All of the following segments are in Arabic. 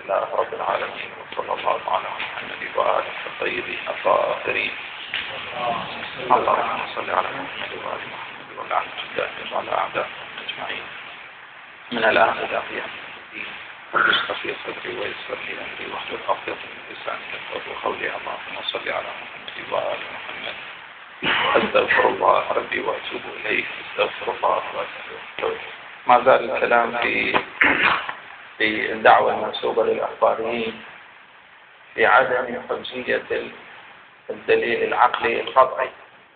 لله رب العالمين، وصلى الله على محمد وآله الطيبين الطاهرين. اللهم صل على محمد وآل محمد واللعنة الدائمة على أعدائهم أجمعين من الآن إلى قيام الدين. رب اشرح لي صدري ويسر لي أمري واحلل عقدة من لساني يفقهوا قولي. اللهم صل على محمد وآل محمد. أستغفر الله ربي وأتوب إليه. أستغفر الله وأتوب إليه. ما زال الكلام في الدعوة المنسوبة للأخباريين في عدم حجية الدليل العقلي القطعي.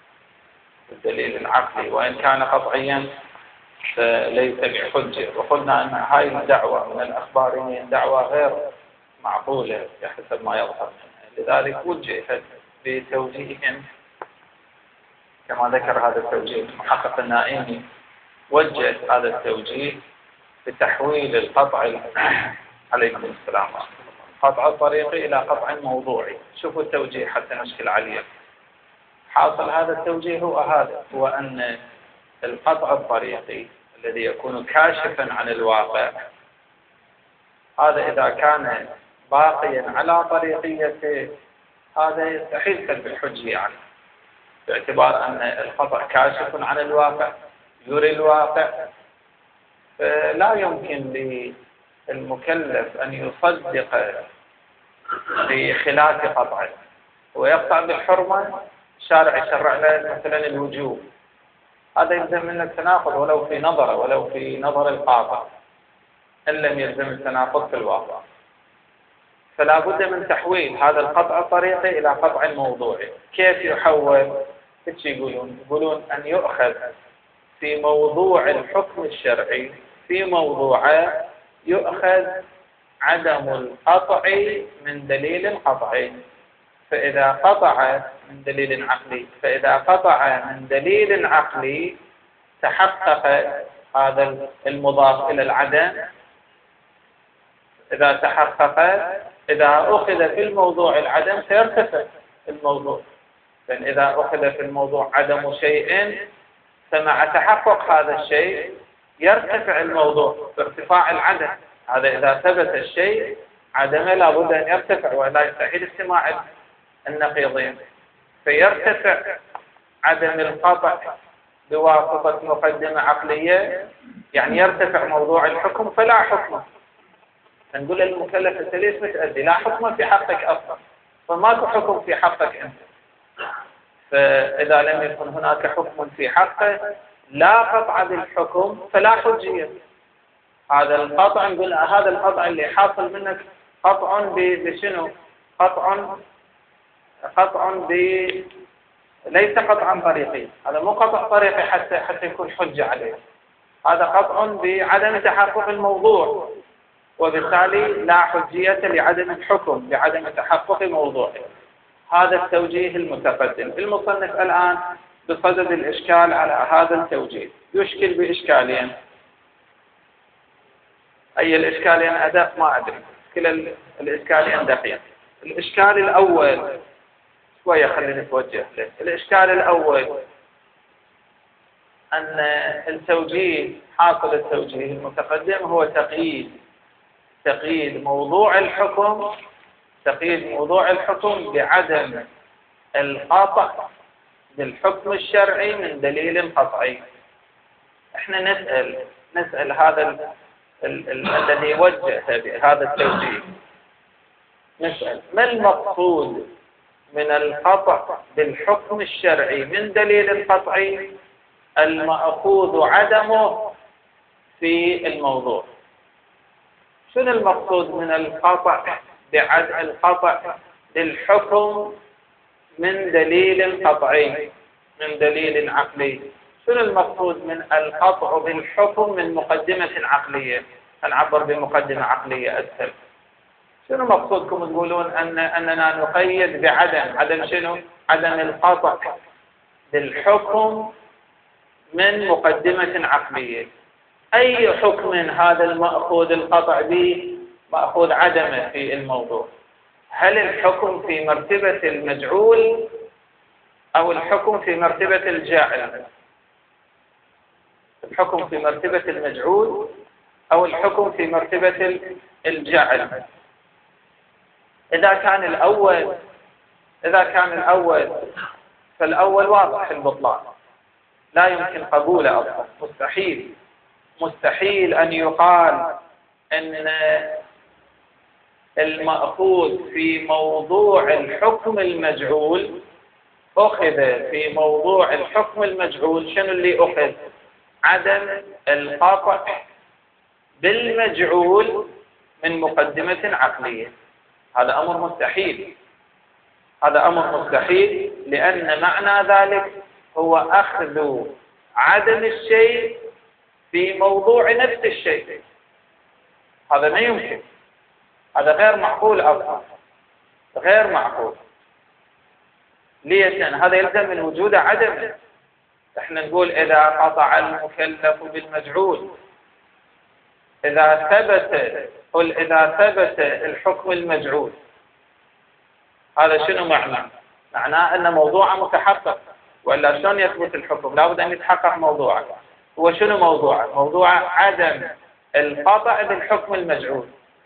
الدليل العقلي وإن كان قطعيا فليس بحجة، وقلنا أن هاي الدعوة من الأخباريين دعوة غير معقولة بحسب ما يظهر منها، لذلك وجهت بتوجيه كما ذكر هذا التوجيه المحقق النائمي. وجه هذا التوجيه بتحويل القطع عليكم السلام قطع الطريقي إلى قطع موضوعي. شوفوا التوجيه حتى نشكل عليه. حاصل هذا التوجيه هو أن القطع الطريقي الذي يكون كاشفا عن الواقع، هذا إذا كان باقيا على طريقيته هذا يستحيل سلب الحجية عنه، باعتبار أن القطع كاشف عن الواقع يري الواقع، فلا يمكن للمكلف أن يصدق بخلاف قطعه ويقطع بالحرمة. الشارع يشرع له مثلا الوجوب، هذا يلزم منه التناقض ولو في نظره، ولو في نظر القاطع، إن لم يلزم التناقض في الواقع. فلا بد من تحويل هذا القطع الطريقي إلى قطع موضوعي. كيف يحول؟ ايش يقولون أن يؤخذ في موضوع الحكم الشرعي، في موضوعه يؤخذ عدم القطع من دليل قطعي، فإذا قطع من دليل عقلي، فإذا قطع من دليل عقلي تحقق هذا المضاف إلى العدم. إذا تحقق، إذا أخذ في الموضوع العدم سيرتفع الموضوع، لأن إذا أخذ في الموضوع عدم شيء فمع تحقق هذا الشيء يرتفع الموضوع بارتفاع العدم. هذا إذا ثبت الشيء عدمه لابد أن يرتفع، ولا يستحيل اجتماع النقيضين، فيرتفع عدم القطع بواسطة مقدمة عقلية، يعني يرتفع موضوع الحكم فلا حكم. نقول للمكلف أنت ليش متأذي؟ لا حكم في حقك أصلا، فماكو حكم في حقك أنت. فإذا لم يكن هناك حكم في حقه لا قطع بالحكم فلا حجية. هذا القطع نقول هذا القطع اللي حاصل منك قطع بشنو؟ قطع ليس قطعا طريقي، هذا مو قطع طريقي حتى يكون حجة عليه، هذا قطع بعدم تحقق الموضوع، وبالتالي لا حجية لعدم الحكم، لعدم تحقق موضوعه. هذا التوجيه المتقدم. المصنف الآن بصدد الإشكال على هذا التوجيه، يشكل بإشكالين. أي الإشكالين أدق ما أدري، كلا الإشكالين دقيق. الإشكال الأول شوية خلينا نتوجه له. الإشكال الأول أن التوجيه، حاصل التوجيه المتقدم هو تقييد موضوع الحكم بعدم القطع بالحكم الشرعي من دليل قطعي. احنا نسأل هذا الذي وجه هذا التوجيه، نسأل ما المقصود من القطع بالحكم الشرعي من دليل قطعي المأخوذ عدمه في الموضوع؟ شنو المقصود من القطع بالحكم من دليل قطعي، من دليل عقلي؟ شنو المقصود من القطع بالحكم من مقدمة عقلية؟ نعبر بمقدمة عقلية أسهل. شنو مقصودكم تقولون أننا نقيد بعدم شنو؟ عدم القطع بالحكم من مقدمة عقلية. أي حكم هذا المأخوذ القطع به مأخوذ عدمه في الموضوع؟ هل الحكم في مرتبة المجعول أو الحكم في مرتبة الجاعل؟ الحكم في مرتبة المجعول أو الحكم في مرتبة الجعل؟ إذا كان الأول فالأول واضح البطلان، لا يمكن قبوله أصلا، مستحيل أن يقال أن المأخوذ في موضوع الحكم المجعول أخذ في موضوع الحكم المجعول. شنو اللي أخذ؟ عدم القطع بالمجعول من مقدمة عقلية. هذا أمر مستحيل، لأن معنى ذلك هو أخذ عدم الشيء في موضوع نفس الشيء. هذا ما يمكن، هذا غير معقول أصلا، غير معقول. ليش؟ لأن هذا يلزم من وجود عدم. احنا نقول إذا قطع المكلف بالمجعول، إذا ثبت الحكم المجعول، هذا شنو معناه؟ معناه أن موضوعه متحقق، وإلا شلون يثبت الحكم؟ لابد أن يتحقق موضوعه. هو شنو موضوعه؟ موضوعه عدم القطع بالحكم المجعول،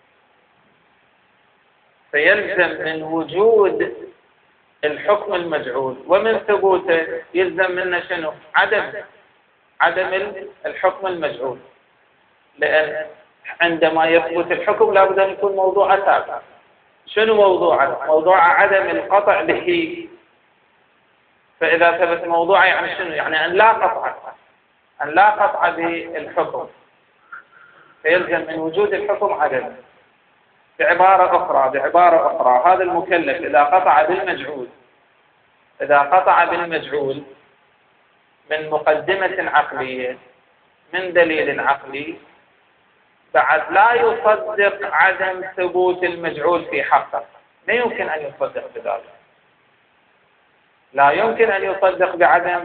فيلزم من وجود الحكم المجعول ومن ثبوته يلزم منه شنو؟ عدم الحكم المجعول، لأن عندما يثبت الحكم لابد أن يكون موضوعه ثابت. شنو موضوعه؟ موضوعه عدم القطع به. فإذا ثبت موضوعه يعني شنو؟ يعني أن لا قطع بالحكم، فيلزم من وجود الحكم عدم. بعبارة أخرى هذا المكلف إذا قطع بالمجعول من مقدمة عقلية، من دليل عقلي، بعد لا يصدق عدم ثبوت المجعول في حقه. لا يمكن أن يصدق بذلك، لا يمكن أن يصدق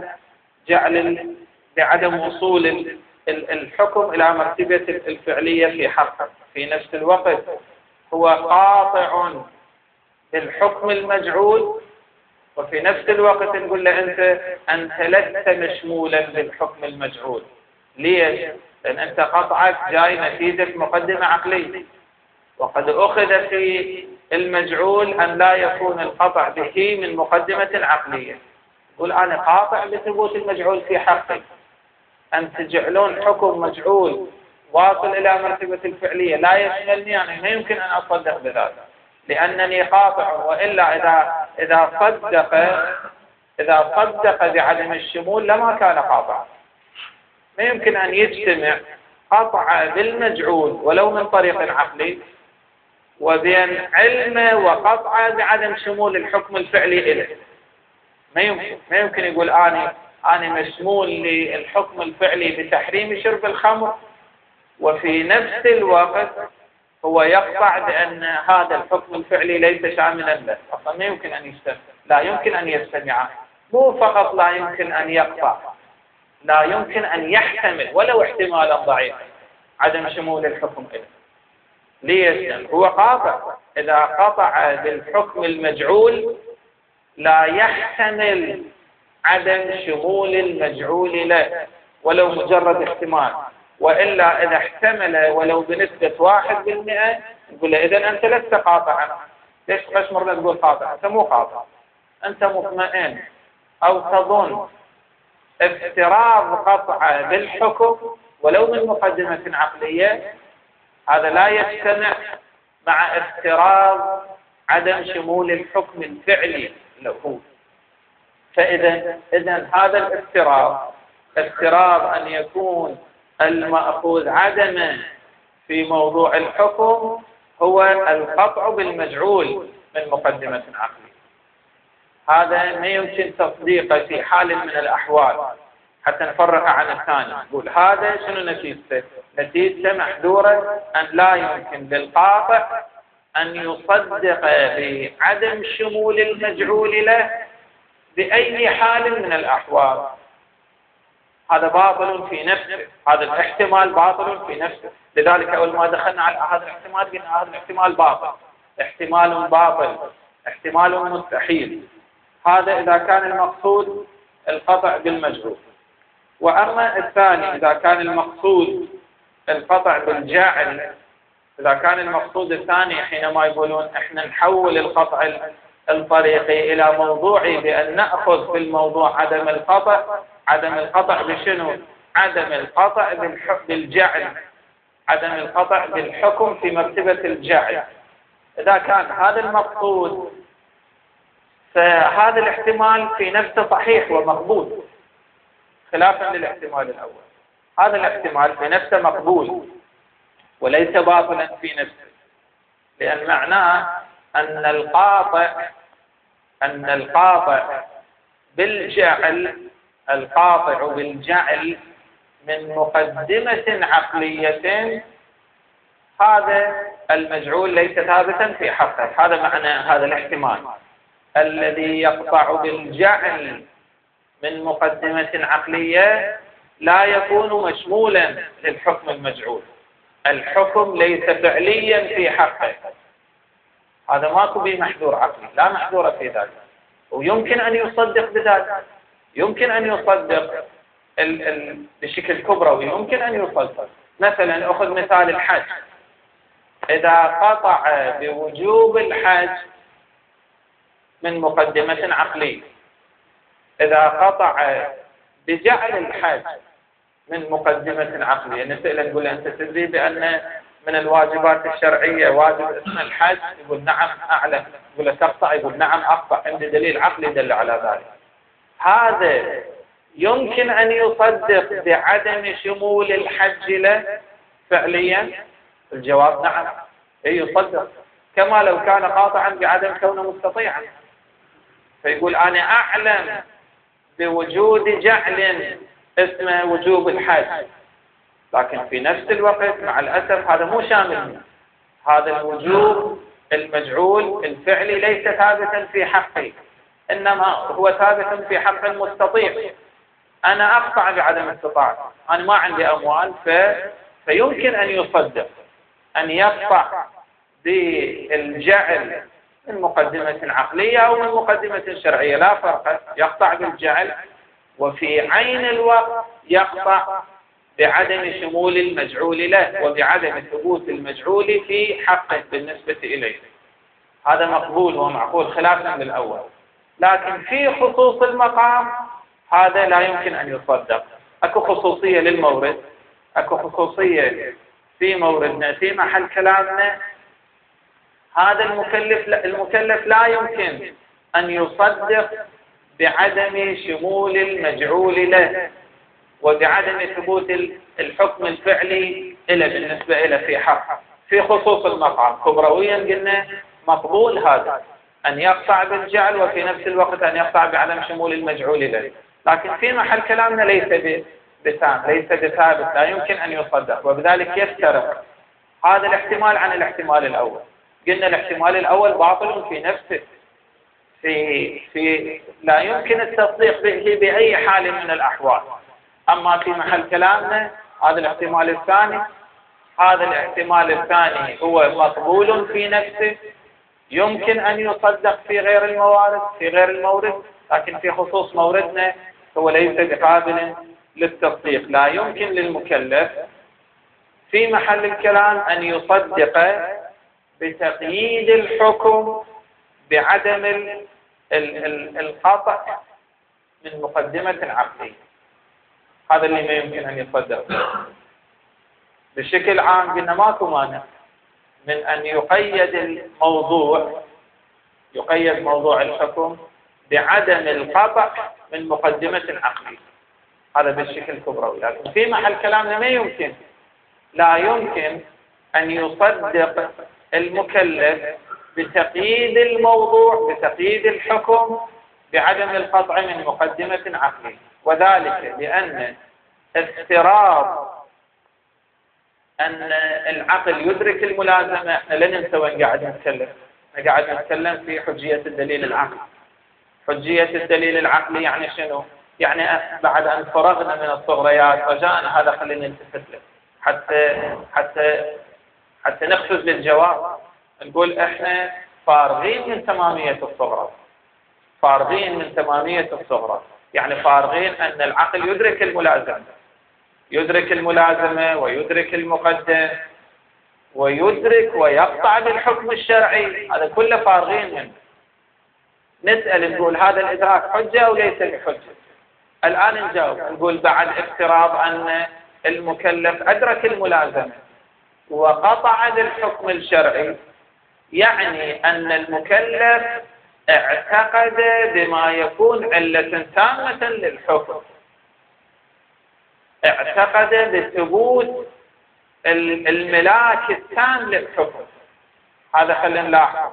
بعدم وصول الحكم إلى مرتبة الفعلية في حقه. في نفس الوقت هو قاطع بالحكم المجعول، وفي نفس الوقت نقول له أنت لست مشمولا بالحكم المجعول. ليش؟ لأن أنت قطعك جاي نتيجة مقدمة عقلية، وقد أخذ في المجعول أن لا يكون القطع به من مقدمة عقلية. يقول أنا قاطع بثبوت المجعول في حقي، أن تجعلون حكم مجعول واصل إلى مرتبة الفعلية لا يشملني، يعني ما يمكن أن أصدق بذلك لأنني قاطع. وإلا إذا صدق بعدم الشمول لما كان قاطع. ما يمكن أن يجتمع قطع بالمجعول ولو من طريق عقلي وبين علمه وقطعه بعدم شمول الحكم الفعلي إليه. ما يمكن يقول أنا مشمول للحكم الفعلي بتحريم شرب الخمر، وفي نفس الوقت هو يقطع بأن هذا الحكم الفعلي ليس شاملا له. أصلا ما يمكن أن يجتمع، لا يمكن أن يجتمع. مو فقط لا يمكن أن يقطع، لا يمكن أن يحتمل ولو احتمالا ضعيفا عدم شمول الحكم إليه. ليش؟ هو قاطع. إذا قطع بالحكم المجعول لا يحتمل عدم شمول المجعول له ولو مجرد احتمال. وإلا إذا احتمل ولو بنسبة 1%، نقول له إذن أنت لست قاطعا. ليش مرة تقول قاطع؟ أنت مو قاطع، أنت مطمئن أو تظن. افتراض قطع بالحكم ولو من مقدمة عقلية هذا لا يجتمع مع افتراض عدم شمول الحكم الفعلي له. فإذا هذا افتراض أن يكون المأخوذ عدما في موضوع الحكم هو القطع بالمجعول من مقدمة عقلية. هذا ما يمكن تصديقه في حال من الأحوال حتى نفرق عن الثاني. نقول هذا شنو نتيجته؟ نتيجته محذورة أن لا يمكن للقاطع أن يصدق بعدم شمول المجعول له بأي حال من الأحوال. هذا باطل في نفسه، هذا الاحتمال باطل في نفسه. لذلك أول ما دخلنا على هذا الاحتمال قلنا هذا الاحتمال باطل، احتمال مستحيل. هذا إذا كان المقصود القطع بالمجعول. وأما الثاني إذا كان المقصود القطع بالجعل إذا كان المقصود الثاني حينما يقولون إحنا نحول القطع الطريقي إلى موضوعي بأن نأخذ في الموضوع عدم القطع بشنو؟ عدم القطع بالجعل، عدم القطع بالحكم في مرتبة الجعل. إذا كان هذا المقصود فهذا الاحتمال في نفسه صحيح ومقبول خلافا للاحتمال الأول. هذا الاحتمال في نفسه مقبول وليس باطلا في نفسه، لأن معناه أن القاطع بالجعل، القاطع بالجعل من مقدمة عقلية، هذا المجعول ليس ثابتا في حقه. هذا معنى هذا الاحتمال. الذي يقطع بالجعل من مقدمة عقلية لا يكون مشمولا للحكم المجعول. الحكم ليس فعليا في حقه، هذا ماكو به محذور عقلي، لا محذور في ذلك، ويمكن أن يصدق بذلك، يمكن أن يصدق بشكل كبروي، يمكن أن يصدق. مثلا أخذ مثال الحج، إذا قطع بوجوب الحج من مقدمة عقلية، إذا قطع بجعل الحج من مقدمة عقلية، نسأل نقول أنت تدري بأن من الواجبات الشرعية واجب اسم الحج؟ يقول نعم أعلم. يقول تقطع؟ يقول نعم أقطع، عندي دليل عقلي يدل على ذلك. هذا يمكن أن يصدق بعدم شمول الحج له فعليا؟ الجواب نعم، يصدق، كما لو كان قاطعا بعدم كونه مستطيعا. فيقول أنا أعلم بوجود جعل اسمه وجوب الحج، لكن في نفس الوقت مع الأسف هذا مو شامل. هذا الوجوب المجعول الفعلي ليس ثابتا في حقي، إنما هو ثابت في حق المستطيع. أنا أقطع بعدم استطاعة، أنا ما عندي أموال، فيمكن أن يصدق أن يقطع بالجعل من مقدمة عقلية أو من مقدمة شرعية، لا فرق، يقطع بالجعل وفي عين الوقت يقطع بعدم شمول المجعول له وبعدم ثبوت المجعول في حقه بالنسبة إليه. هذا مقبول ومعقول خلافا للأول. لكن في خصوص المقام هذا لا يمكن أن يصدق. أكو خصوصية للمورد، أكو خصوصية في موردنا في محل كلامنا. هذا المكلف لا يمكن أن يصدق بعدم شمول المجعول له وبعدم ثبوت الحكم الفعلي له بالنسبة له في حق. في خصوص المقام كبرويا قلنا مقبول هذا أن يقطع بالجعل وفي نفس الوقت أن يقطع بعدم شمول المجعول له، لكن في محل كلامنا ليس بتام، ليس بثابت، لا يمكن أن يصدق، وبذلك يفترق هذا الاحتمال عن الاحتمال الأول. قلنا الاحتمال الأول باطل في نفسه، في لا يمكن التصديق به بأي حال من الأحوال. أما في محل كلامنا هذا الاحتمال الثاني، هذا الاحتمال الثاني هو مقبول في نفسه، يمكن أن يصدق في غير الموارد، في غير المورد، لكن في خصوص موردنا هو ليس بقابل للتصديق. لا يمكن للمكلف في محل الكلام أن يصدق بتقييد الحكم بعدم القطع من مقدمة عقلية. هذا اللي ما يمكن أن يصدق. بشكل عام قلنا ماكو مانع من أن يقيد موضوع الحكم بعدم القطع من مقدمة عقلية، هذا بالشكل الكبروي. لكن في محل كلامنا ما يمكن، لا يمكن أن يصدق المكلف بتقييد الموضوع، بتقييد الحكم بعدم القطع من مقدمة عقلية، وذلك لأن افتراض أن العقل يدرك الملازمة. احنا لن ننسى وين قاعد نتكلم، قاعد نتكلم في حجية الدليل العقلي. حجية الدليل العقلي يعني شنو؟ يعني بعد أن فرغنا من الصغريات رجاءنا هذا خلينا نلتفت له حتى نخفز للجواب. نقول احنا فارغين من تمامية الصغرى، فارغين من تمامية الصغرى، يعني فارغين أن العقل يدرك الملازمة ويدرك المقدم ويدرك ويقطع بالحكم الشرعي، هذا كله فارغين منه. نسأل نقول هذا الإدراك حجة أو ليس بحجة؟ الآن نجاوب نقول بعد افتراض أن المكلف أدرك الملازمة وقطع بالحكم الشرعي، يعني أن المكلف اعتقد بما يكون علة تامة للحكم، اعتقد بثبوت الملاك التام للحكم. هذا خلينا نلاحظ.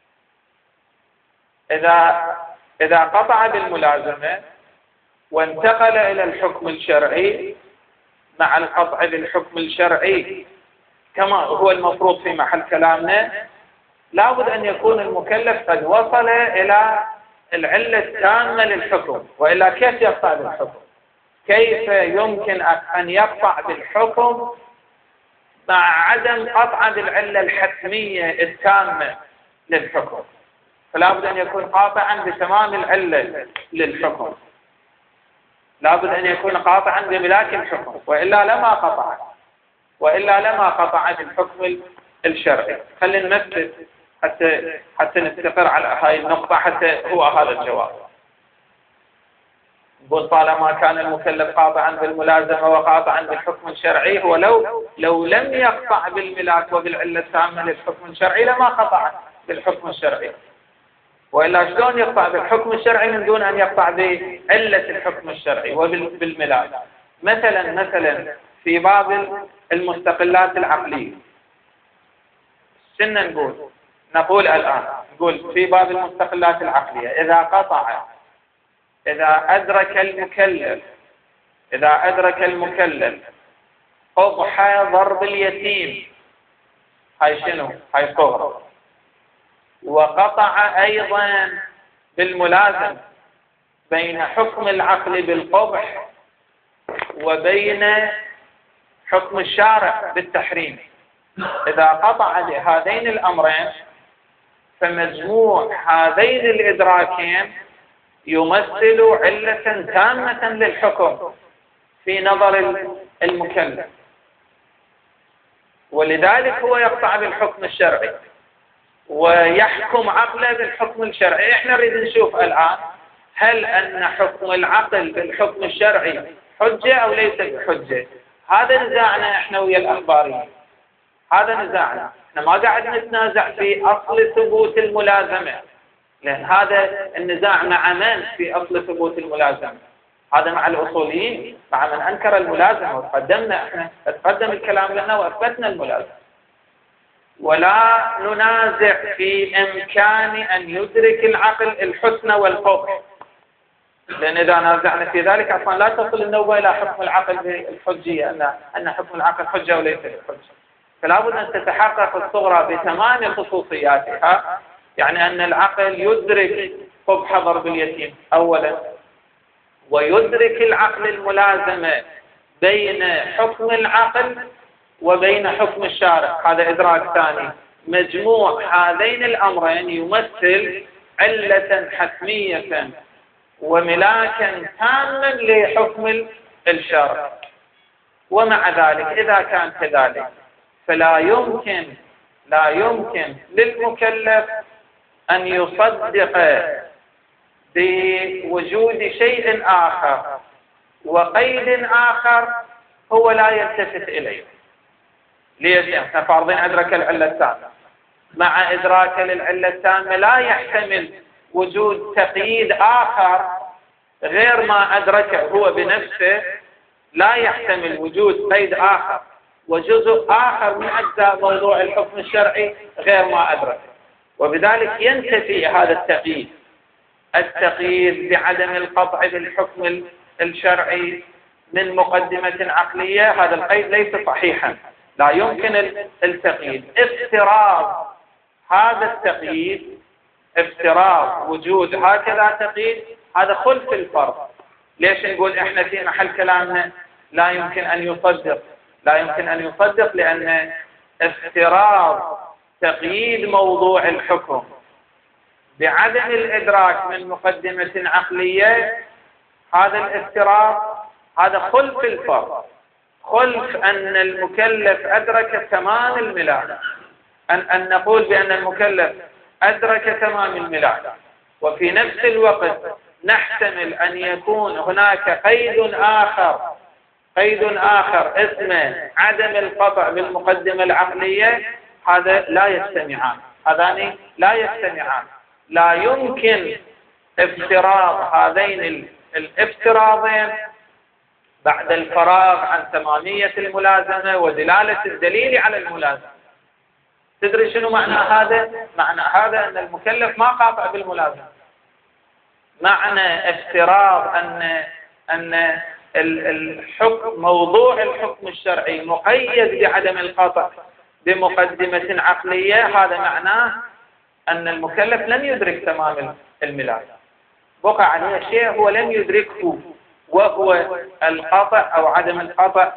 إذا قطع بالملازمة وانتقل إلى الحكم الشرعي، مع القطع بالحكم الشرعي كما هو المفروض في محل كلامنا، لابد أن يكون المكلف قد وصل إلى العلة التامة للحكم، وإلا كيف يقطع بالحكم؟ كيف يمكن أن يقطع بالحكم مع عدم قطع بالعلة الحتمية التامة للحكم؟ فلابد أن يكون قاطعا بتمام العلة للحكم، لابد أن يكون قاطعا بملاك الحكم، وإلا لما قطع بالحكم الشرعي. خلينا نمثل حتى نستقر على هاي النقطة، حتى هو هذا الجواب. نقول طالما كان المكلف قاطعا بالملازمة وقاطعا بالحكم الشرعي، هو لو لم يقطع بالملاك وبالعلة التامة للحكم الشرعي لما قطع بالحكم الشرعي، وإلا شلون يقطع بالحكم الشرعي من دون أن يقطع بعلة الحكم الشرعي وبالملاك؟ مثلا في بعض المستقلات العقلية، شنو نقول الآن؟ نقول في بعض المستقلات العقلية إذا أدرك المكلف قبح ضرب اليتيم، هاي شنو؟ هاي صغرى، وقطع أيضا بالملازم بين حكم العقل بالقبح وبين حكم الشارع بالتحريم، إذا قطع بهذين الأمرين فمجموع هذين الإدراكين يمثل علة تامة للحكم في نظر المكلف، ولذلك هو يقطع بالحكم الشرعي ويحكم عقله بالحكم الشرعي. احنا نريد نشوف الآن هل أن حكم العقل بالحكم الشرعي حجة أو ليس بحجة. هذا نزاعنا احنا ويا الأخباريين، هذا نزاعنا. احنا ما قاعد نتنازع في أصل ثبوت الملازمة، لأن هذا النزاع مع من في أصل ثبوت الملازمة؟ هذا مع الأصوليين، مع من أنكر الملازمة، وتقدمنا احنا تقدم الكلام لنا وأثبتنا الملازمة. ولا ننازع في إمكان أن يدرك العقل الحسن والقبح، لأن إذا نازعنا في ذلك أصلا لا تصل النوبة إلى حكم العقل بالحجية، أن حكم العقل حجة وليس بحجة. فلا بد أن تتحقق الصغرى بتمام خصوصياتها، يعني أن العقل يدرك قبح ضرب اليتيم أولا، ويدرك العقل الملازمة بين حكم العقل وبين حكم الشارع، هذا إدراك ثاني. مجموع هذين الأمرين يمثل علة حتمية وملاكا تاما لحكم الشرع. ومع ذلك إذا كان كذلك فلا يمكن للمكلف أن يصدق بوجود شيء آخر وقيد آخر هو لا يلتفت إليه. ليش؟ احنا فارضين أدرك العلة التامة، مع إدراك للعلة التامة لا يحتمل وجود تقييد آخر غير ما أدركه هو بنفسه، لا يحتمل وجود قيد آخر وجزء آخر من أجزاء موضوع الحكم الشرعي غير ما أدركه، وبذلك ينتفي هذا التقييد بعدم القطع بالحكم الشرعي من مقدمة عقلية. هذا القيد ليس صحيحا، لا يمكن التقييد. افتراض هذا التقييد، افتراض وجود هكذا تقييد، هذا خلف الفرض. ليش نقول احنا في محل كلامنا لا يمكن أن يصدق؟ لأن افتراض تقييد موضوع الحكم بعدم الإدراك من مقدمة عقلية، هذا الافتراض هذا خلف الفرض. خلف أن المكلف أدرك تمام الميلاد، أن نقول بأن المكلف أدرك تمام الميلاد، وفي نفس الوقت نحتمل أن يكون هناك قيد آخر اسمه عدم القطع بالمقدمة العقلية. هذا لا يجتمعان، هذان لا يجتمعان. لا يمكن افتراض هذين الافتراضين بعد الفراغ عن تمامية الملازمة ودلالة الدليل على الملازمة. تدري شنو معنى هذا؟ معنى هذا أن المكلف ما قاطع بالملازمة. معنى افتراض أن الحكم، موضوع الحكم الشرعي مقيد بعدم القطع بمقدمة عقلية، هذا معناه أن المكلف لم يدرك تمام الميلاد، وقع عليه شيء هو لم يدركه، وهو القطع أو عدم القطع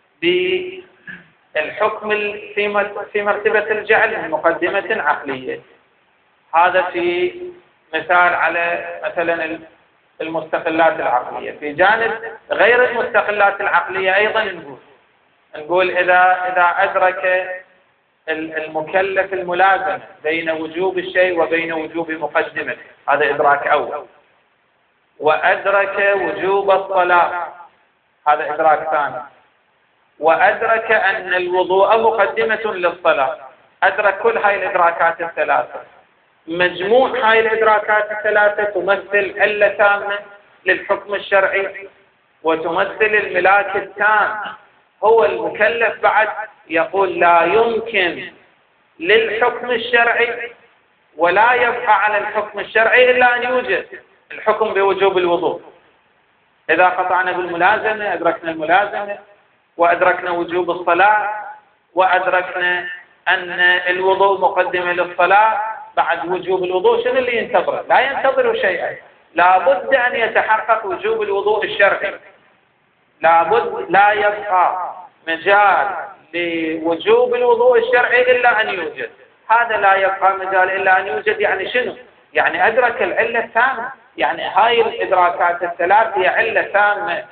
بالحكم في مرتبة الجعل من مقدمة عقلية. هذا في مثال على مثلا المستقلات العقلية. في جانب غير المستقلات العقلية أيضا نقول إذا أدرك المكلف الملازمة بين وجوب الشيء وبين وجوب مقدمته، هذا إدراك أول. وأدرك وجوب الصلاة، هذا إدراك ثاني. وأدرك أن الوضوء مقدمة للصلاة، أدرك كل هاي الإدراكات الثلاثة. مجموع هاي الإدراكات الثلاثة تمثل علة تامة للحكم الشرعي، وتمثل الملاك التام. هو المكلف بعد يقول لا يمكن للحكم الشرعي ولا يبقى على الحكم الشرعي إلا أن يوجد الحكم بوجوب الوضوء. إذا قطعنا بالملازمة أدركنا الملازمة، وأدركنا وجوب الصلاة، وأدركنا أن الوضوء مقدمة للصلاة. بعد وجوب الوضوء شنو اللي ينتظر؟ لا ينتظر شيئا، لابد أن يتحقق وجوب الوضوء الشرعي. لابد، لا يبقى مجال لوجوب الوضوء الشرعي إلا أن يوجد. هذا لا يبقى مجال إلا أن يوجد يعني شنو؟ يعني أدرك العلة التامة. يعني هاي الإدراكات الثلاث هي علة تامة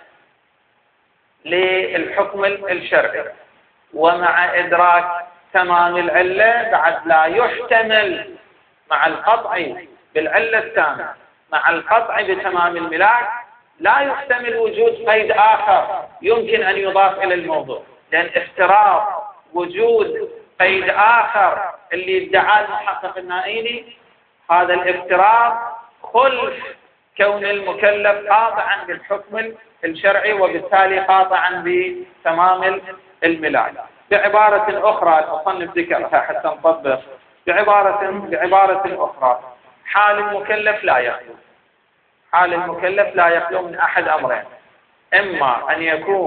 للحكم الشرعي. ومع إدراك تمام العلة بعد لا يحتمل، مع القطع بالعلة التامة، مع القطع بتمام الملاك، لا يحتمل وجود قيد آخر يمكن أن يضاف إلى الموضوع، لأن افتراض وجود قيد آخر اللي ادعاه المحقق النائيني، هذا الافتراض خلف كون المكلف قاطعا بالحكم الشرعي، وبالتالي قاطعا بتمام الملاك. بعبارة أخرى المصنف ذكرها حتى نطبق. بعبارة أخرى، حال المكلف لا يخلو. حال المكلف لا يخلو من أحد أمرين: إما أن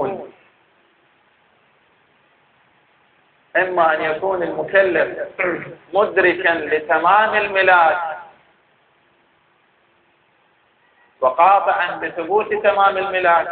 يكون المكلف مدركا لتمام الملاك وقاطعا بثبوت تمام الملاك،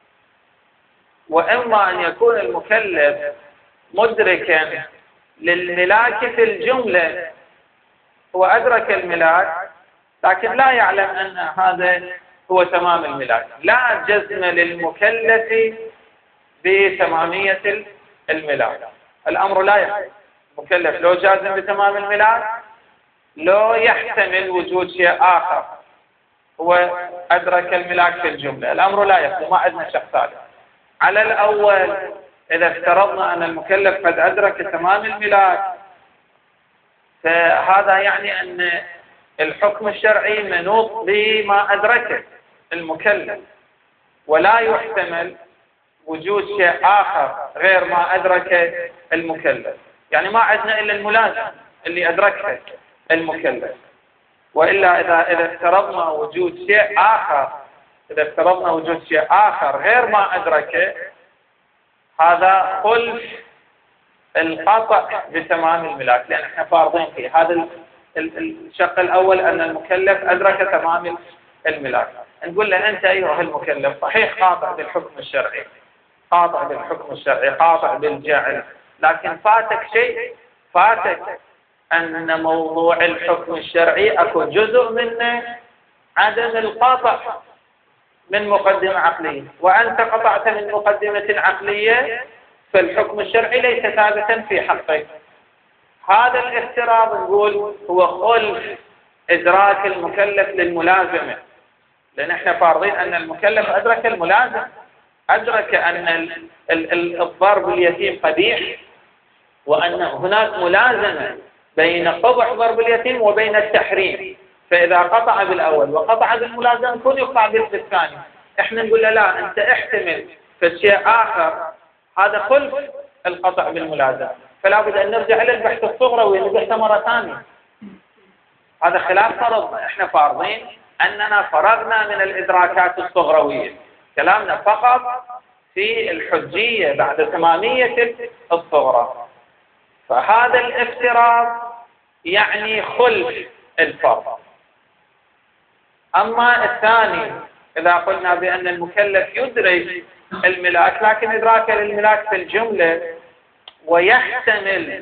وإما أن يكون المكلف مدركا للملاك في الجملة، هو أدرك الملاك لكن لا يعلم أن هذا هو تمام الملاك. لا جزم للمكلف بتمامية الملاك. الأمر لا يحتمل. المكلف لو جازم بتمام الملاك، لو يحتمل وجود شيء آخر، هو أدرك الملاك في الجملة. الأمر لا يحتمل، ما عندنا شخص ثالث. على الأول، إذا افترضنا أن المكلف قد أدرك تمام الملاك، فهذا يعني أن الحكم الشرعي منوط بما أدركه المكلف، ولا يحتمل وجود شيء آخر غير ما أدركه المكلف. يعني ما عندنا إلا الملازم اللي أدركه المكلف. وإلا إذا افترضنا وجود شيء آخر غير ما أدركه، هذا خلف القطع بتمام الملاك، لأن احنا فارضين فيه. هذا الشق الأول أن المكلف أدرك تمام الملاك. نقول له أنت أيها المكلف صحيح قاطع بالحكم الشرعي، قاطع بالجعل، لكن فاتك شيء، فاتك أن موضوع الحكم الشرعي أكو جزء منه عدم القطع من مقدمة عقلية، وأنت قطعت من مقدمة عقلية، فالحكم الشرعي ليس ثابتا في حقك. هذا الافتراض نقول هو خلف إدراك المكلف للملازمة، لأن احنا فارضين أن المكلف أدرك الملازم، أدرك أن الضرب اليتيم قبيح، وأن هناك ملازمة بين قبح ضرب اليتيم وبين التحريم، فإذا قطع بالأول وقطع بالملازمة يكون يقطع بالثاني. احنا نقول له لا، أنت احتمل في شيء آخر، هذا خلف القطع بالملازمة، فلا بد أن نرجع إلى البحث الصغروي نبحثه مرة ثانية. هذا خلاف فرضنا، احنا فارضين أننا فرغنا من الإدراكات الصغروية، كلامنا فقط في الحجية بعد تمامية الصغرى، فهذا الافتراض يعني خلف الفرض. أما الثاني إذا قلنا بأن المكلف يدرك الملاك، لكن إدراك للملاك في الجملة ويحتمل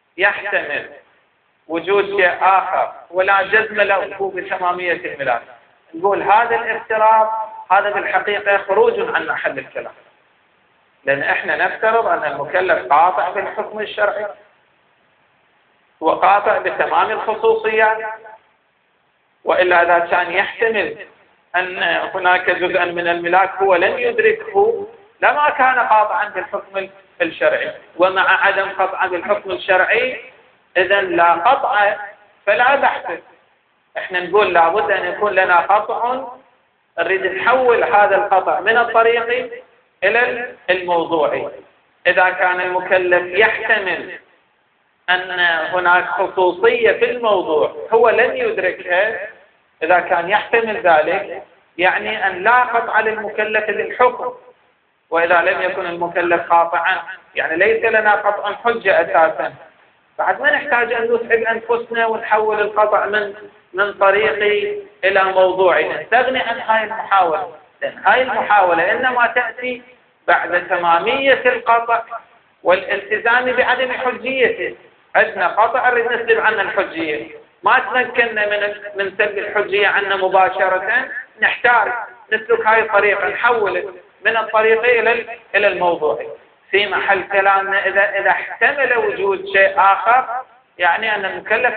وجود شيء آخر ولا جزم له بتمامية الملاك، نقول هذا الافتراض هذا بالحقيقة خروج عن محل الكلام، لأن احنا نفترض أن المكلف قاطع بالحكم الشرعي وقاطع بتمام الخصوصيات، وإلا إذا كان يحتمل أن هناك جزءا من الملاك هو لم يدركه لما كان قاطعا بالحكم الشرعي، ومع عدم قطع بالحكم الشرعي إذن لا قطع فلا بحث. احنا نقول لابد أن يكون لنا قطع، نريد نحول هذا القطع من الطريقي إلى الموضوعي. إذا كان المكلف يحتمل أن هناك خصوصية في الموضوع هو لن يدركها، إذا كان يحتمل ذلك يعني أن لا قطع للمكلف للحكم، وإذا لم يكن المكلف قاطعا يعني ليس لنا قطع حجة أساسا، بعد ما نحتاج أن نسعد أنفسنا ونحول القطع من طريقي إلى موضوعي، نستغني عن هاي المحاولة، لأن هاي المحاولة إنما تأتي بعد تمامية القطع والالتزام بعدم حجيته. عندنا قطع نريد نسلب عنا الحجية، ما تمكننا من سلب الحجية عنا مباشرة، نحتاج نسلك هاي الطريقة، نحول من الطريقي إلى الموضوعي. في محل كلامنا إذا احتمل وجود شيء آخر يعني أن المكلف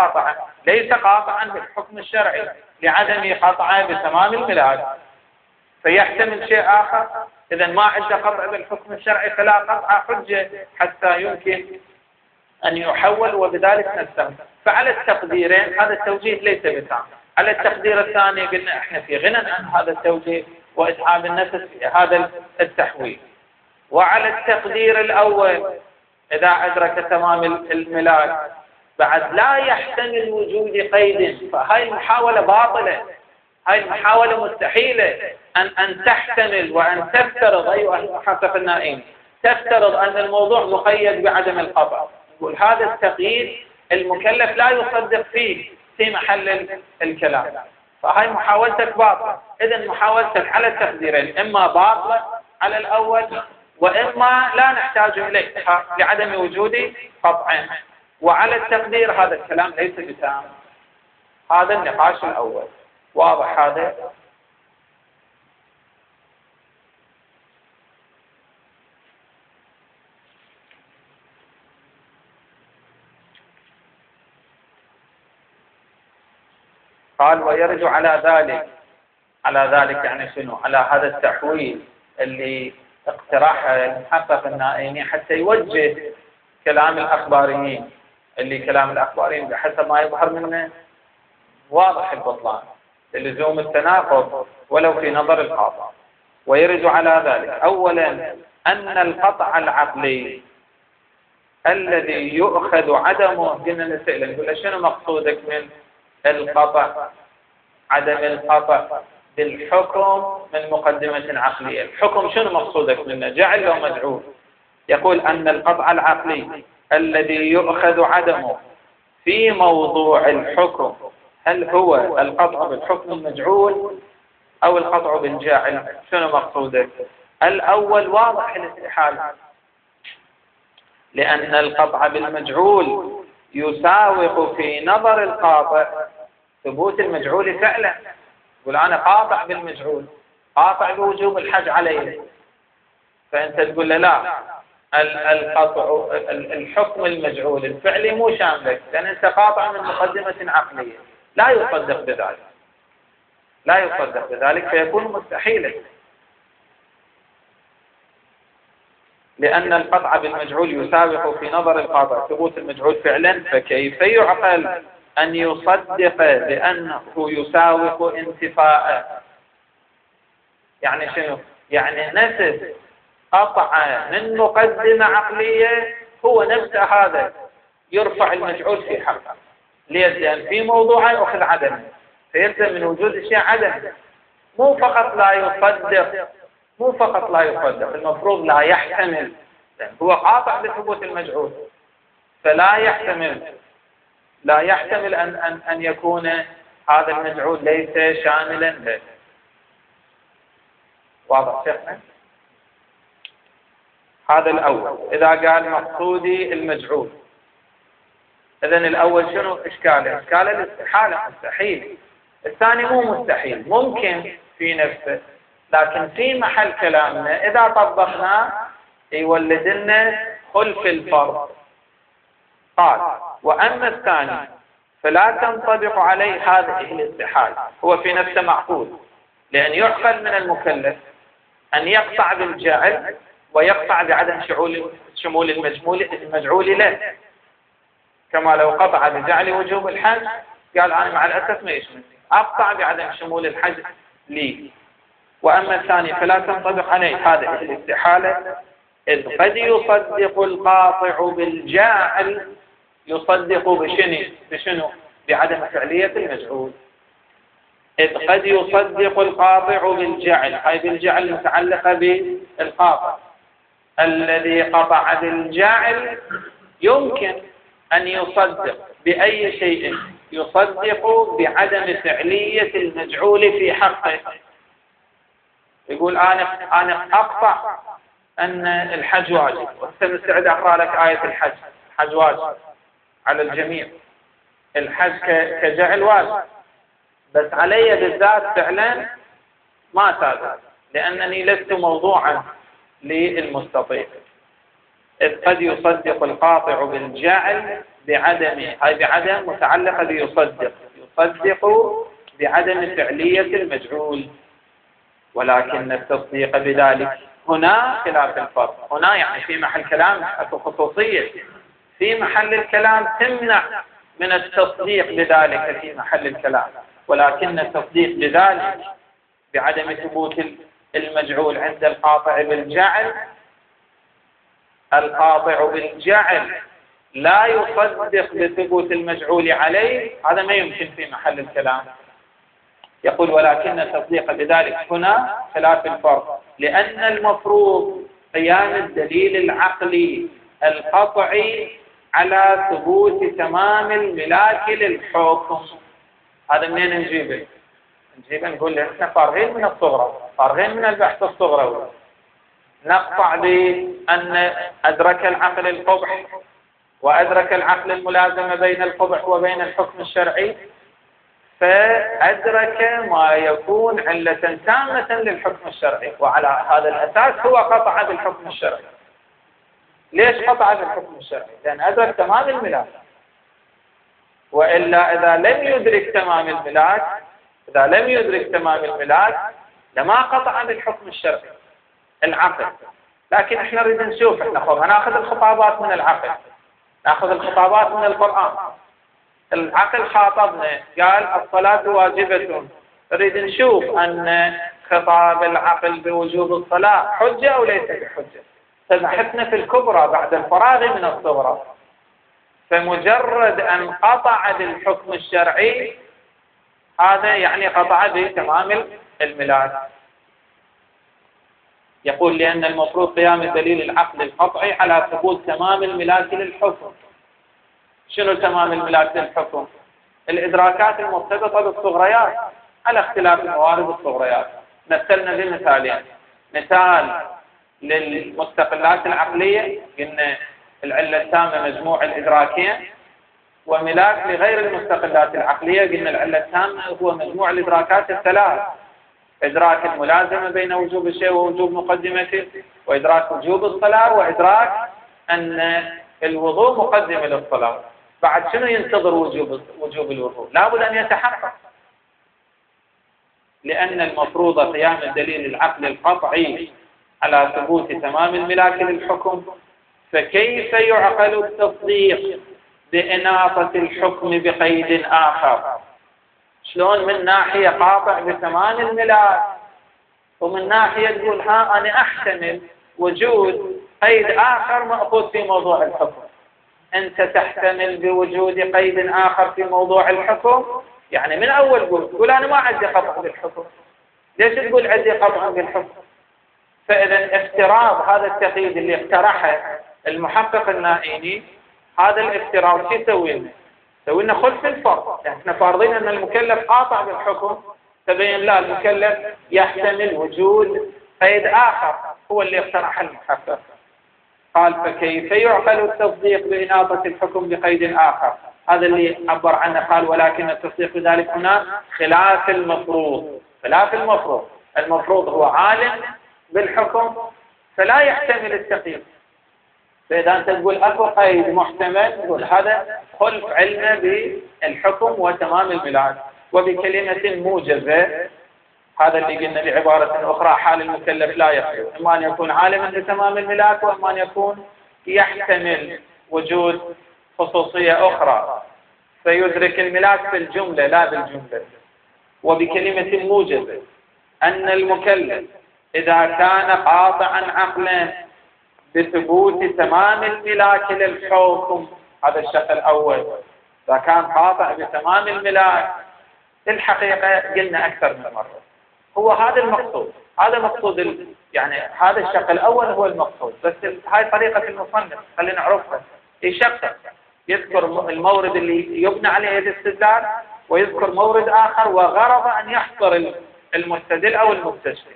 ليس قاطعا بالحكم الشرعي لعدم قطعه بتمام الملاك، فيحتمل شيء آخر، إذا ما عنده قطع بالحكم الشرعي فلا قطع حجة حتى يمكن أن يحول، وبذلك نستمر. فعلى التقديرين هذا التوجيه ليس بتام. على التقدير الثاني قلنا احنا في غنى عن هذا التوجيه وإتعاب النفس في هذا التحويل. وعلى التقدير الأول إذا أدرك تمام الملاك بعد لا يحتمل وجود قيد، فهاي المحاولة باطلة، هاي المحاولة مستحيلة أن تحتمل وأن تفترض أيها المحقق النائم تفترض أن الموضوع مقيد بعدم القطع. نقول هذا التقييد المكلف لا يصدق فيه في محل الكلام، فهاي محاولتك باطلة. إذن محاولتك على التقديرين إما باطلة على الأول، وإما لا نحتاج إليها لعدم وجود قطع. وعلى التقدير هذا الكلام ليس بتام. هذا النقاش الأول، واضح هذا؟ قال ويرجع على ذلك يعني شنو؟ على هذا التحويل اللي اقترحه المحقق النائمي حتى يوجه كلام الأخباريين، اللي كلام الأخباريين بحسب ما يظهر منه واضح البطلان لزوم التناقض ولو في نظر القاطع. ويرد على ذلك أولا أن القطع العقلي الذي يؤخذ عدمه، قلنا نسأل نقول شنو مقصودك من القطع؟ عدم القطع بالحكم من مقدمة عقلية. الحكم شنو مقصودك منه؟ جعل له مجعول. يقول أن القطع العقلي الذي يؤخذ عدمه في موضوع الحكم، هل هو القطع بالحكم المجعول أو القطع بالجاعل؟ شنو مقصودك؟ الأول واضح الاستحالة، لأن القطع بالمجعول يساوق في نظر القاطع ثبوت المجعول فعلا. يقول أنا قاطع بالمجعول، قاطع بوجوب الحج عليه، فأنت تقول له لا، القطع الحكم المجعول الفعلي مو شاملك، لأن أنت قاطع من مقدمة عقلية، لا يصدق بذلك، لا يصدق بذلك، فيكون مستحيلا، لأن القطع بالمجعول يسابق في نظر القاطع ثبوت المجعول فعلا، فكيف يعقل أن يصدق بأنه يساوق انتفاء؟ يعني شنو؟ يعني نسب قطع من مقدمة عقلية هو نفسه هذا يرفع المجعول في حقه، لأن في موضوع يأخذ عدم، فيلزم من وجود الشيء عدم، مو فقط لا يصدق، مو فقط لا يصدق، المفروض لا يحتمل، هو قاطع بثبوت المجعول، فلا يحتمل، لا يحتمل أن يكون هذا المجعول ليس شاملا له. واضح شيخنا؟ هذا الأول. إذا قال مقصودي المجعول، إذن الأول شنو إشكاله؟ إشكاله الاستحالة، مستحيل. الثاني مو مستحيل، ممكن في نفسه، لكن في محل كلامنا إذا طبقناه يولد لنا خلف الفرض. قال وأما الثاني فلا تنطبق عليه هذه الاستحالة، هو في نفسه معقول، لأن يعقل من المكلف أن يقطع بالجعل ويقطع بعدم شمول المجعول له، كما لو قطع بجعل وجوب الحج قال أنا مع الأسف ما يشملني، أقطع بعدم شمول الحج لي. وأما الثاني فلا تنطبق عليه هذه الاستحالة، إذ قد يصدق القاطع بالجاعل، يصدق بشنو؟ بعدم فعلية المجعول. إذ قد يصدق القاطع بالجعل، أي بالجعل متعلقة بالقاطع، الذي قطع بالجعل يمكن أن يصدق بأي شيء، يصدق بعدم فعلية المجعول في حقه. يقول أنا أقطع أن الحج واجب، وأنت مستعد أقرأ لك آية الحج واجب على الجميع، الحج كجعل واجب، بس علي بالذات فعلا ما تابع، لأنني لست موضوعا للمستطيع. إذ قد يصدق القاطع بالجعل بعدم، هاي بعدم متعلقة بيصدق، يصدق بعدم فعلية المجعول، ولكن التصديق بذلك هنا خلاف الفرق. هنا يعني في محل كلام خصوصية، في محل الكلام تمنع من التصديق بذلك في محل الكلام، ولكن التصديق بذلك بعدم ثبوت المجعول عند القاطع بالجعل، القاطع بالجعل لا يصدق بثبوت المجعول عليه، هذا ما يمكن في محل الكلام. يقول ولكن التصديق بذلك هنا خلاف الفرق، لأن المفروض قيام الدليل العقلي القطعي على ثبوت تمام الملاك للحكم. هذا منين نجيبه؟ نقول له احنا فارغين من الصغرى، فارغين من البحث الصغروي، نقطع بأن أدرك العقل القبح وأدرك العقل الملازمة بين القبح وبين الحكم الشرعي، فأدرك ما يكون علة تامة للحكم الشرعي، وعلى هذا الأساس هو قطع بالحكم الشرعي. ليش قطع بالحكم الشرعي؟ لأن أدرك تمام الملاك، وإلا إذا لم يدرك تمام الملاك لما قطع بالحكم الشرعي العقل. لكن احنا نريد نشوف، احنا ناخذ الخطابات من العقل، ناخذ الخطابات من القرآن. العقل خاطبنا قال الصلاة واجبة، نريد نشوف أن خطاب العقل بوجوب الصلاة حجة أو ليس بحجة. فبحثنا في الكبرى بعد الفراغ من الصغرى، فمجرد أن قطع بالحكم الشرعي هذا يعني قطع بتمام الملاك. يقول لأن المفروض قيام الدليل العقل القطعي على ثبوت تمام الملاك للحكم. شنو تمام الملاك للحكم؟ الإدراكات المرتبطة بالصغريات على اختلاف الموارد الصغريات. مثلنا بمثالين، مثال للمستقلات العقلية قلنا العلة التامة مجموع الإدراكين، وملاك لغير المستقلات العقلية قلنا العلة التامة هو مجموع الإدراكات الثلاث. إدراك الملازمة بين وجوب الشيء ووجوب مقدمته، وإدراك وجوب الصلاة، وإدراك أن الوضوء مقدم للصلاة. بعد شنو ينتظر وجوب الوضوء؟ لابد أن يتحقق، لأن المفروض قيام الدليل العقلي القطعي على ثبوت تمام الملاك للحكم، فكيف يعقل التصديق بإناطة الحكم بقيد آخر؟ شلون من ناحية قاطع بتمام الملاك، ومن ناحية تقول ها أنا أحتمل وجود قيد آخر مأخوذ في موضوع الحكم؟ أنت تحتمل بوجود قيد آخر في موضوع الحكم، يعني من أول قول أنا ما عندي قطع بالحكم، ليش تقول عندي قطع بالحكم؟ فإذا افتراض هذا التقييد اللي اقترحه المحقق النائيني، هذا الافتراض شو يسوي لنا؟ يسوي لنا خلف الفرض، يعني احنا فارضين أن المكلف قاطع بالحكم، تبين لا، المكلف يحتمل وجود قيد آخر هو اللي اقترحه المحقق. قال فكيف يعقل التصديق بإناطة الحكم بقيد آخر؟ هذا اللي عبر عنه، قال ولكن التصديق بذلك هنا خلاف المفروض. خلاف المفروض، المفروض هو عالم بالحكم فلا يحتمل التقييد. فإذا أنت تقول أكو قيد محتمل، تقول هذا خلف علمه بالحكم وتمام الملاك. وبكلمة موجزة، هذا اللي قلنا بعبارة أخرى حال المكلف لا يخلو، إما أن يكون عالما بتمام الملاك، وإما أن يكون يحتمل وجود خصوصية أخرى فيدرك الملاك في الجملة لا بالجملة. وبكلمة موجزة أن المكلف إذا كان قاطعا عقلا بثبوت تمام الملاك للحكم، هذا الشق الأول، إذا كان قاطع بتمام الملاك، الحقيقة قلنا أكثر من مرة هو هذا المقصود، هذا مقصود يعني هذا الشق الأول هو المقصود، بس هاي طريقة المصنف خلينا نعرفها. يشقق، يذكر المورد اللي يبنى عليه الاستدلال، ويذكر مورد آخر، وغرض أن يحصر المستدل أو المستشفي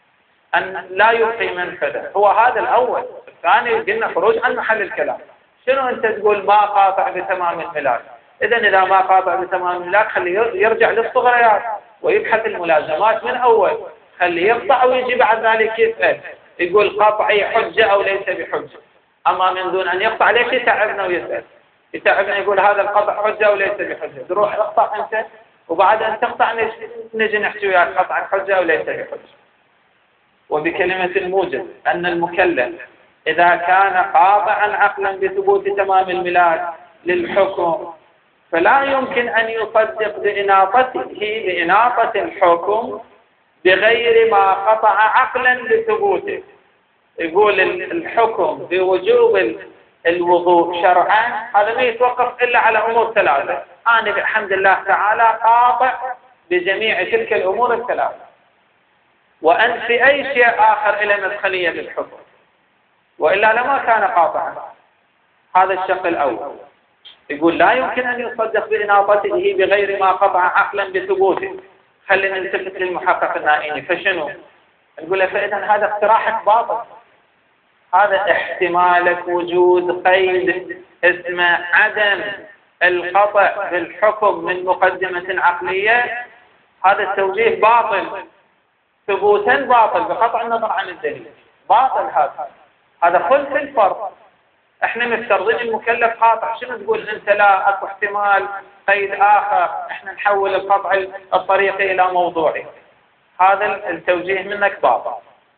أن لا يبقي منفذه. هو هذا الأول. الثاني قلنا خروج عن محل الكلام. شنو أنت تقول ما قاطع بتمام الملاك؟ إذا ما قاطع بتمام الملاك خليه يرجع للصغريات ويبحث الملازمات من أول، خليه يقطع ويجي بعد ذلك يسأل يقول قطعي حجة أو ليس بحجة. أما من دون أن يقطع ليش يتعبنا ويسأل؟ يتعبنا يقول هذا القطع حجة أو ليس بحجة، تروح اقطع أنت، وبعد أن تقطع نجي نحكي وياك قطع حجة أو ليس بحجة. وبكلمة موجب أن المكلف إذا كان قاطعا عقلا بثبوت تمام الملاك للحكم، فلا يمكن أن يصدق بإناطة الحكم بغير ما قطع عقلا بثبوته. يقول الحكم بوجوب الوضوء شرعا هذا ما يتوقف إلا على أمور ثلاثة. أنا بحمد الله تعالى قاطع بجميع تلك الأمور الثلاثة، وأنفي أي شيء آخر إلى مدخلية للحكم، وإلا لما كان قاطعا. هذا الشق الأول. يقول لا يمكن أن يصدق بإناطته بغير ما قطع عقلا بثبوته. خلينا نلتفت للمحقق النائيني، فشنو؟ نقول له فإذا هذا اقتراحك باطل، هذا احتمالك وجود قيد اسمه عدم القطع بالحكم من مقدمة عقلية، هذا التوجيه باطل، ثبوتا باطل بقطع النظر عن الدليل، باطل. هذا خلف الفرض. احنا مفترضين المكلف قاطع، شنو تقول انت لا اكو احتمال قيد اخر، احنا نحول القطع الطريقي الى موضوعي. هذا التوجيه منك باطل.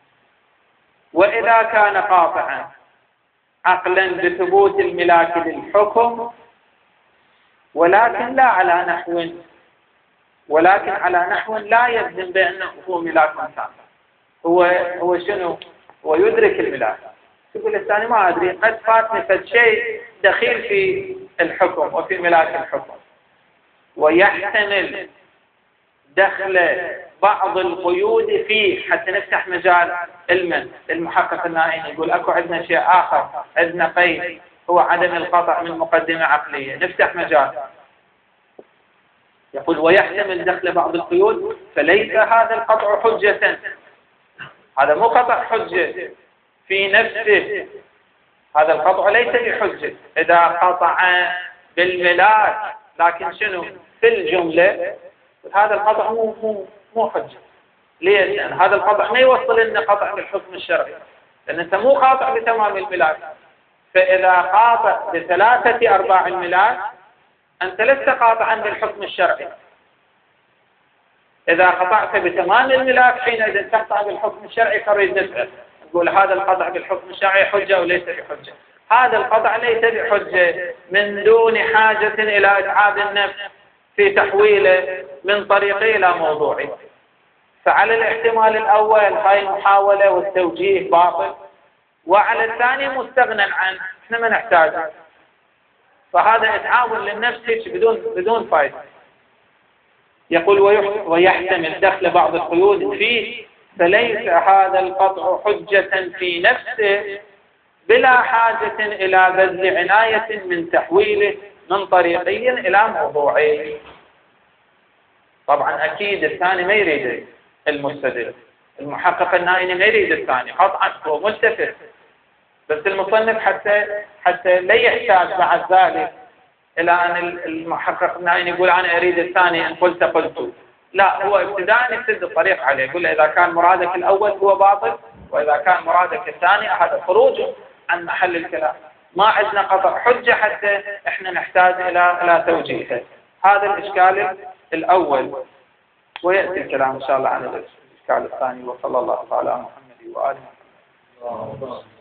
واذا كان قاطعا عقلا بثبوت الملاك للحكم، ولكن على نحو لا يجزم بانه هو ملاك تام، هو شنو؟ هو يدرك الملاك. يقول الثاني ما أدري، قد فاتني فد شيء دخيل في الحكم وفي ملاك الحكم، ويحتمل دخل بعض القيود فيه حتى نفتح مجال المحقق النائيني. يقول أكو عندنا شيء آخر، عندنا قيد هو عدم القطع من مقدمة عقلية، نفتح مجال. يقول ويحتمل دخل بعض القيود، فليس هذا القطع حجة، هذا مو قطع حجة في نفسه، هذا القطع ليس بحجة إذا قطع بالملاك، لكن شنو في الجملة هذا القطع مو حجة. ليش؟ لأن هذا القطع ما يوصل لنا قطع بالحكم الشرعي، لأن أنت مو قاطع بتمام الملاك. فإذا قاطع ب3/4 الملاك أنت لست قاطعا بالحكم الشرعي. إذا قطعت بتمام الملاك حينئذ تقطع بالحكم الشرعي. تريد نسأل نقول هذا القطع بالحكم الشرعي حجة أو ليس بحجة؟ هذا القطع ليس بحجة من دون حاجة إلى إتعاب النفس في تحويله من طريقه إلى موضوعه. فعلى الاحتمال الأول هاي المحاولة والتوجيه باطل، وعلى الثاني مستغنى عنه، احنا ما نحتاجه. فهذا إتعاب للنفس هيك بدون فائدة. يقول ويحتمل دخل بعض القيود فيه، فليس هذا القطع حجة في نفسه بلا حاجة إلى بذل عناية من تحويله من طريقي إلى موضوعي. طبعا أكيد الثاني ما يريد المستدل، المحقق النائي ما يريد الثاني قطعا، هو متفق، بس المصنف حتى لا يحتاج بعد ذلك إلى أن المحقق النائي يقول أنا أريد الثاني إن قلت. لا، هو ابتداء يسد الطريق عليه، يقول إذا كان مرادك الأول هو باطل، وإذا كان مرادك الثاني هذا خروج عن محل الكلام. ما عندنا قطع حجة حتى إحنا نحتاج إلى توجيهه. هذا الإشكال الأول، ويأتي الكلام إن شاء الله عن الإشكال الثاني. وصلى الله على محمد وآله.